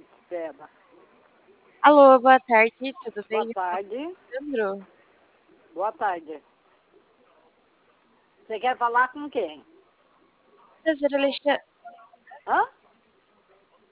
Débora. Alô, boa tarde, tudo Boa bem? Eu falo com tarde. o Leandro. Boa tarde. Você quer falar com quem? Prazer, Alexandre. Hã?